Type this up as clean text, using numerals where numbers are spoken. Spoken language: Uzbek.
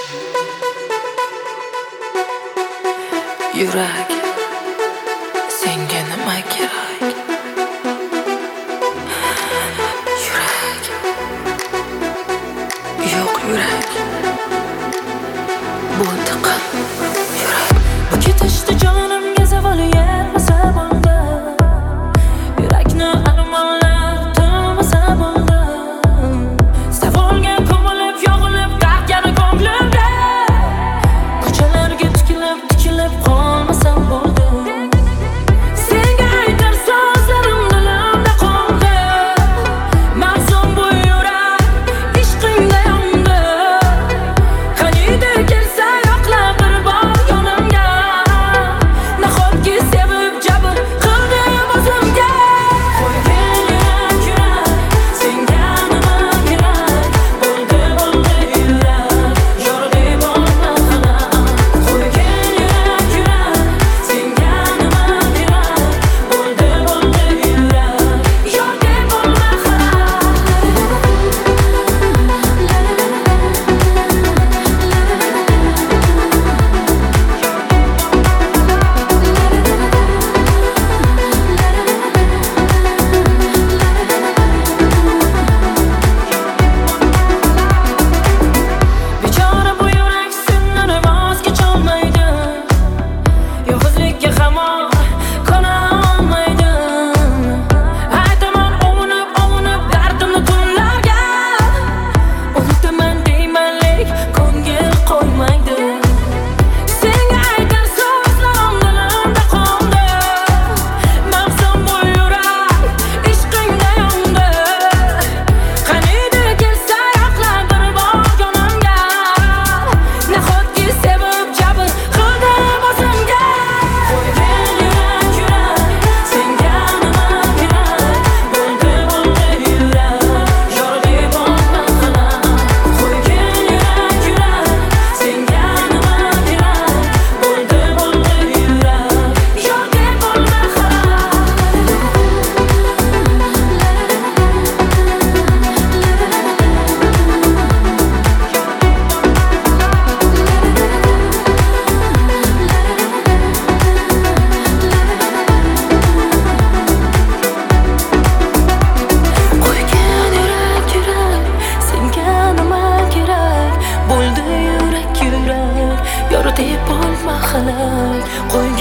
Yurak, senga nima kerak? Yurak, yo'q yurak, bo'ldi qil. Yurak, bu ketishda jonimga zavol yetmasa bo'ldi. Yurakni armonlar to'lmasa bo'ldi. Savolga ko'milib, yog'ilib, qaqgani ko'nglimda. Ko'chalarga tikilib qolmasam bo'ldi. Senga aytar so'zlarim dilimda qoldi. Mavzum bu yurak ishqingda yondi. Qaniydi kelsa yo'qlab bir bor yonimga. Nahotki sevib jabr qildim o'zimga. Qo'ygan yurak, senga nima kerak? Bo'ldi yurak, yordi bo'lma xalaq. Qo'ygan yurak, senga nima kerak? Bo'ldi yurak, yordi bo'lma Bechora bu yurak sendan voz kecholmaydi. Yolg'izlikka hamon qona olmaydi. Aytaman ovunib dardimni tunlarga. Unutaman deyman lek ko'ngil qo'ymaydi. Senga aytar so'zlarim dilimda qoldi. Mavzum bu yurak ishqingda yondi. Qaniydi kelsa yo'qlab bir bor yonimga. Nahotki sevib jabr qildim o'zimga. Qo'ygan yurak, senga nima kerak? Bo'ldi yurak, yordi bo'lma xalaq. Qo'ygan yurak, senga nima kerak? Bo'ldi yurak, yordi bo'lma Qo'ygan yurak, senga nima kerak? Bo'ldi yurak, yordi bo'lma xalaq.